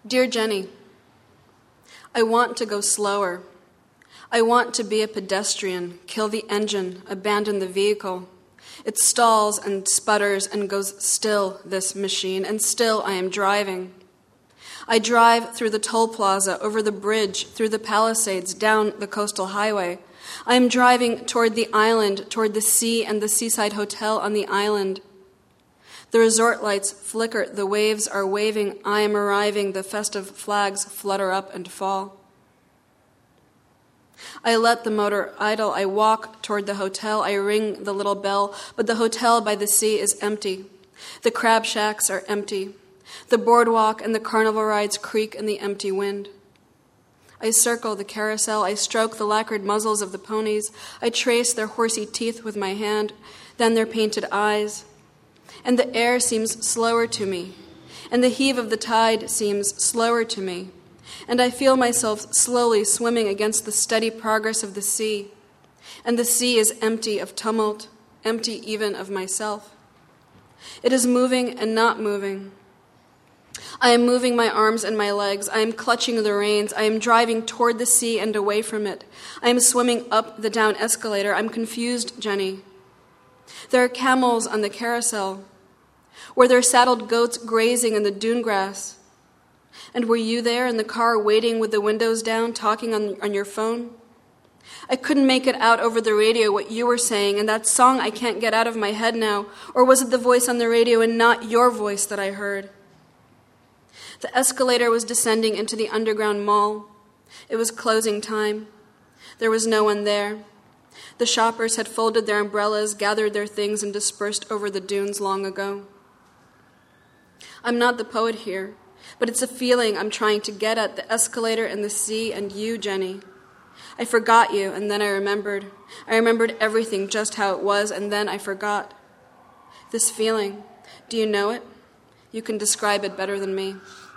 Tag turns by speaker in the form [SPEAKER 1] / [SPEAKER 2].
[SPEAKER 1] Dear Jenny, I want to go slower. I want to be a pedestrian, kill the engine, abandon the vehicle. It stalls and sputters and goes still, this machine, and still I am driving. I drive through the toll plaza, over the bridge, through the Palisades, down the coastal highway. I am driving toward the island, toward the sea and the seaside hotel on the island. The resort lights flicker, the waves are waving, I am arriving, the festive flags flutter up and fall. I let the motor idle, I walk toward the hotel, I ring the little bell, but the hotel by the sea is empty. The crab shacks are empty. The boardwalk and the carnival rides creak in the empty wind. I circle the carousel, I stroke the lacquered muzzles of the ponies, I trace their horsey teeth with my hand, then their painted eyes. And the air seems slower to me, and the heave of the tide seems slower to me, and I feel myself slowly swimming against the steady progress of the sea, and the sea is empty of tumult, empty even of myself. It is moving and not moving. I am moving my arms and my legs. I am clutching the reins. I am driving toward the sea and away from it. I am swimming up the down escalator. I'm confused, Jenny. There are camels on the carousel. Were there saddled goats grazing in the dune grass? And were you there in the car waiting with the windows down, talking on your phone? I couldn't make it out over the radio what you were saying, and that song I can't get out of my head now. Or was it the voice on the radio and not your voice that I heard? The escalator was descending into the underground mall. It was closing time. There was no one there. The shoppers had folded their umbrellas, gathered their things, and dispersed over the dunes long ago. I'm not the poet here, but it's a feeling I'm trying to get at, the escalator and the sea and you, Jenny. I forgot you, and then I remembered. I remembered everything, just how it was, and then I forgot. This feeling, do you know it? You can describe it better than me.